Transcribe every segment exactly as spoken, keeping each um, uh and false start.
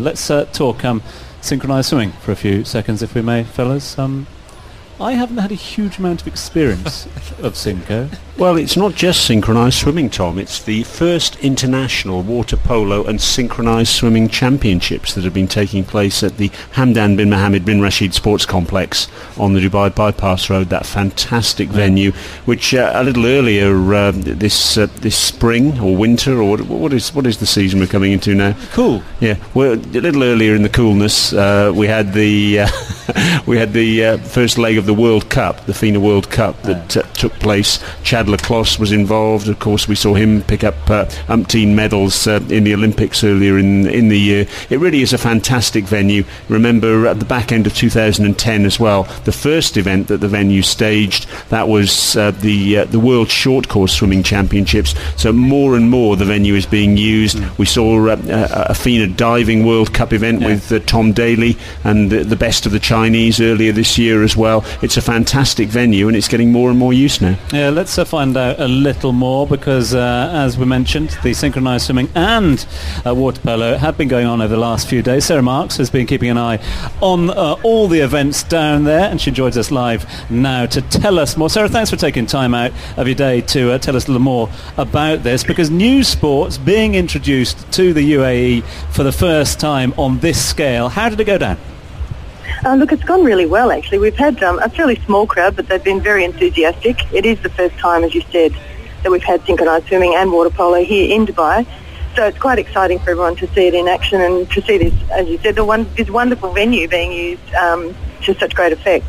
Let's uh, talk um, synchronised swimming for a few seconds, if we may, fellas. Um, I haven't had a huge amount of experience of synchro. Well, it's not just synchronised swimming, Tom. It's the first international water polo and synchronised swimming championships that have been taking place at the Hamdan bin Mohammed bin Rashid Sports Complex on the Dubai Bypass Road, that fantastic venue, which uh, a little earlier uh, this uh, this spring or winter, or what, what is what is the season we're coming into now? Cool. Yeah, well, a little earlier in the coolness, uh, we had the uh, we had the uh, first leg of the World Cup, the FINA World Cup, that uh, took place. Chad Leclos was involved. Of course, we saw him pick up uh, umpteen medals uh, in the Olympics earlier in in the year. It really is a fantastic venue. Remember, at the back end of two thousand ten as well, the first event that the venue staged, that was uh, the uh, the World Short Course Swimming Championships. So more and more the venue is being used. Mm. We saw uh, a, a FINA Diving World Cup event yeah. with uh, Tom Daly and the, the best of the Chinese earlier this year as well. It's a fantastic venue, and it's getting more and more use now. Yeah, let's uh, find out a little more, because uh, as we mentioned, the synchronised swimming and uh, water polo have been going on over the last few days. Sarah Marks has been keeping an eye on uh, all the events down there, and she joins us live now to tell us more. Sarah, thanks for taking time out of your day to uh, tell us a little more about this, because new sports being introduced to the U A E for the first time on this scale. How did it go down? Uh, look, it's gone really well, actually. We've had um, a fairly small crowd, but they've been very enthusiastic. It is the first time, as you said, that we've had synchronised swimming and water polo here in Dubai. So it's quite exciting for everyone to see it in action and to see this, as you said, the one, this wonderful venue being used um, to such great effect.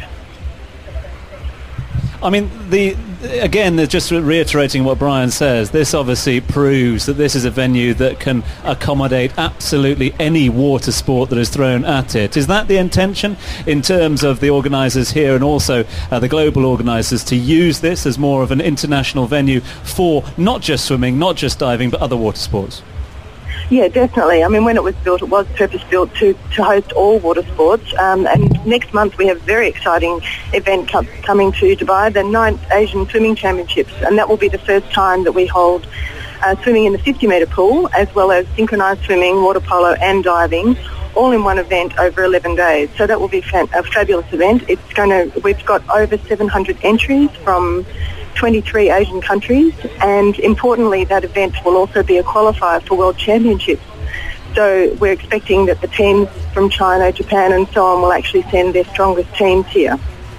I mean, the again, just reiterating what Brian says, this obviously proves that this is a venue that can accommodate absolutely any water sport that is thrown at it. Is that the intention in terms of the organisers here and also uh, the global organisers to use this as more of an international venue for not just swimming, not just diving, but other water sports? Yeah, definitely. I mean, when it was built, it was purpose-built to, to host all water sports. Um, and next month we have a very exciting event co- coming to Dubai, the ninth Asian Swimming Championships. And that will be the first time that we hold uh, swimming in the fifty metre pool, as well as synchronised swimming, water polo and diving, all in one event over eleven days. So that will be fan- a fabulous event. It's going to, we've got over seven hundred entries from twenty-three Asian countries, and importantly that event will also be a qualifier for World Championships. So we're expecting that the teams from China, Japan and so on will actually send their strongest teams here.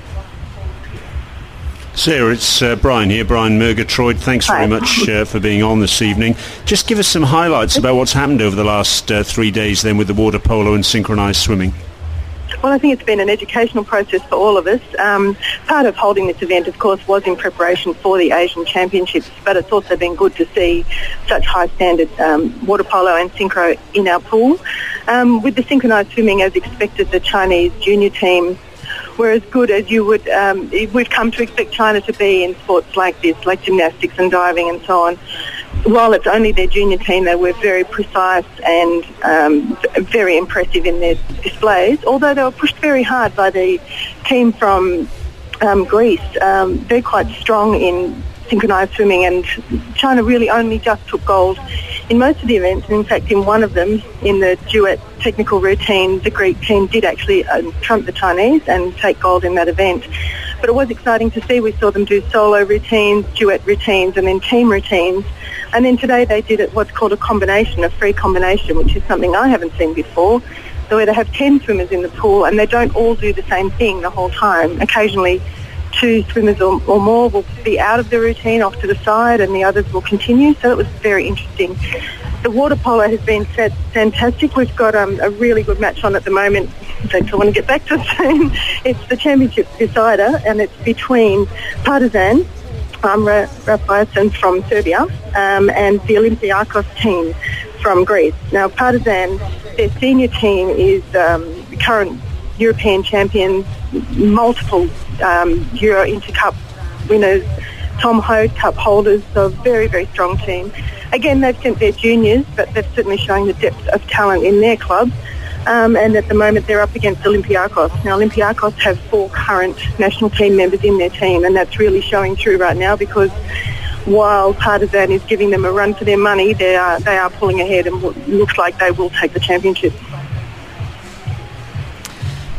Sarah, it's uh, Brian here, Brian Murgatroyd. Thanks very Hi. much uh, for being on this evening. Just give us some highlights about what's happened over the last uh, three days then with the water polo and synchronised swimming. Well, I think it's been an educational process for all of us. Um, part of holding this event, of course, was in preparation for the Asian Championships, but it's also been good to see such high standard um, water polo and synchro in our pool. Um, with the synchronised swimming, as expected, the Chinese junior team were as good as you would um, we've come to expect China to be in sports like this, like gymnastics and diving and so on. While it's only their junior team, they were very precise and um, very impressive in their displays, although they were pushed very hard by the team from um, Greece. Um, they're quite strong in synchronised swimming, and China really only just took gold in most of the events. And in fact, in one of them, in the duet technical routine, the Greek team did actually um, trump the Chinese and take gold in that event. But it was exciting to see. We saw them do solo routines, duet routines, and then team routines. And then today they did it, what's called a combination, a free combination, which is something I haven't seen before, so where they have ten swimmers in the pool and they don't all do the same thing the whole time. Occasionally two swimmers or, or more will be out of the routine off to the side and the others will continue, so it was very interesting. The water polo has been fantastic. We've got um, a really good match on at the moment. In fact, I want to get back to it soon. It's the championship decider, and it's between Partizan, um, Rafaelson from Serbia, um, and the Olympiakos team from Greece. Now, Partizan, their senior team is um, current European champions, multiple um, Euro Intercup winners, Tom Hoad Cup holders, so a very, very strong team. Again, they've sent their juniors, but they're certainly showing the depth of talent in their club. Um, and at the moment, they're up against Olympiakos. Now, Olympiakos have four current national team members in their team, and that's really showing through right now because while Partizan is giving them a run for their money, they are they are pulling ahead and w- looks like they will take the championship.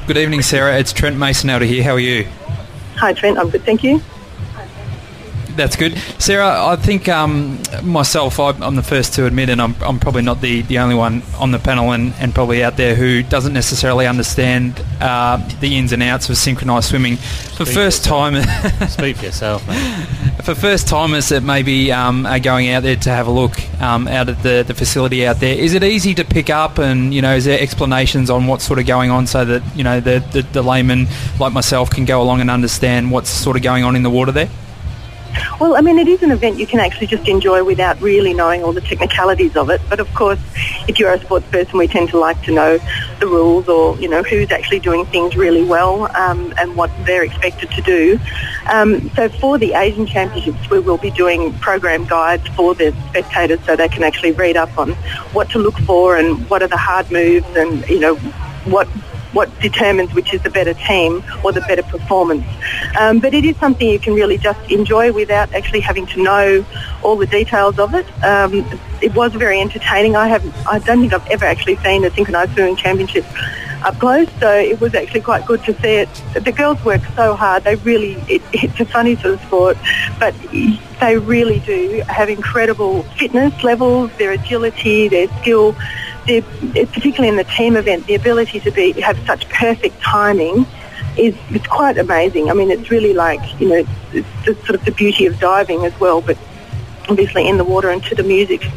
Good evening, Sarah. It's Trent Mason-Elder here. How are you? Hi, Trent. I'm good, thank you. That's good. Sarah, I think um, myself, I, I'm the first to admit, and I'm, I'm probably not the, the only one on the panel and, and probably out there who doesn't necessarily understand uh, the ins and outs of synchronised swimming. For Speak first for time, Speak for yourself, mate. For first timers that maybe um, are going out there to have a look um, out at the, the facility out there, is it easy to pick up, and you know, is there explanations on what's sort of going on so that you know the, the, the layman like myself can go along and understand what's sort of going on in the water there? Well, I mean, it is an event you can actually just enjoy without really knowing all the technicalities of it. But of course, if you're a sports person, we tend to like to know the rules, or, you know, who's actually doing things really well um, and what they're expected to do. Um, so for the Asian Championships, we will be doing program guides for the spectators so they can actually read up on what to look for and what are the hard moves and, you know, what what determines which is the better team or the better performance. Um, but it is something you can really just enjoy without actually having to know all the details of it. Um, it was very entertaining. I have, I don't think I've ever actually seen a synchronised swimming championship up close, so it was actually quite good to see it. The girls work so hard. They really, it, it's a funny sort of sport, but they really do have incredible fitness levels, their agility, their skill. They're, particularly in the team event, the ability to be have such perfect timing is it's quite amazing. I mean, it's really like, you know, it's the, sort of the beauty of diving as well, but obviously in the water and to the music.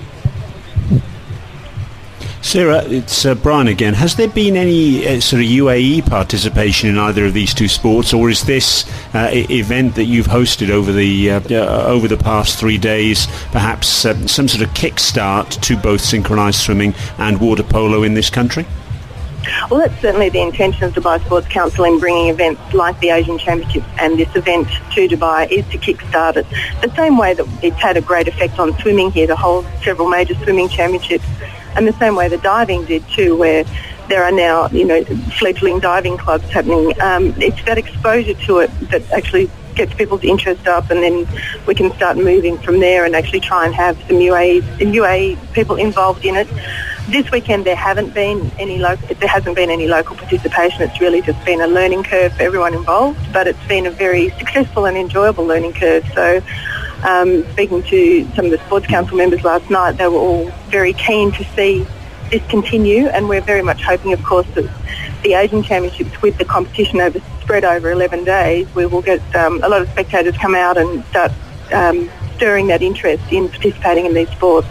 Sarah, it's uh, Brian again. Has there been any uh, sort of U A E participation in either of these two sports, or is this uh, I- event that you've hosted over the uh, uh, over the past three days perhaps uh, some sort of kickstart to both synchronised swimming and water polo in this country? Well, that's certainly the intention of Dubai Sports Council in bringing events like the Asian Championships and this event to Dubai, is to kick-start it. The same way that it's had a great effect on swimming here to hold several major swimming championships, and the same way the diving did too, where there are now, you know, fledgling diving clubs happening. Um, it's that exposure to it that actually gets people's interest up, and then we can start moving from there and actually try and have some U A E, U A E people involved in it. This weekend there haven't been any local, there hasn't been any local participation. It's really just been a learning curve for everyone involved, but it's been a very successful and enjoyable learning curve. So um, speaking to some of the Sports Council members last night, they were all very keen to see this continue, and we're very much hoping, of course, that the Asian Championships, with the competition over spread over eleven days, we will get um, a lot of spectators come out and start um, stirring that interest in participating in these sports.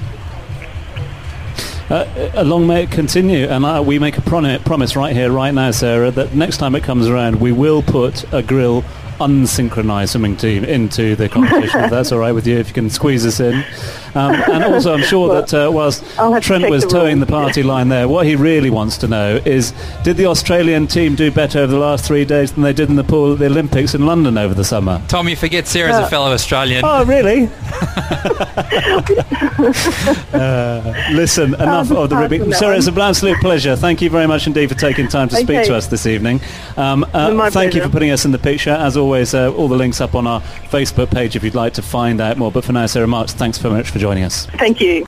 Uh, along may it continue, and uh, we make a prom- promise right here, right now, Sarah, that next time it comes around, we will put a grill unsynchronised swimming team into the competition. If that's all right with you, if you can squeeze us in. Um, and also, I'm sure well, that uh, whilst Trent to was the towing rules. the party line there, what he really wants to know is, did the Australian team do better over the last three days than they did in the pool at the Olympics in London over the summer? Tom, you forget Sarah's Uh, a fellow Australian. Oh, really? uh, listen, enough Oh, of the ribbing. apart from that Sarah, it's one. an absolute pleasure. Thank you very much indeed for taking time to speak Okay. to us this evening. Um, uh, My thank you pleasure. for putting us in the picture. As always, uh, all the links up on our Facebook page if you'd like to find out more. But for now, Sarah Marks, thanks very much for joining us. Thank you.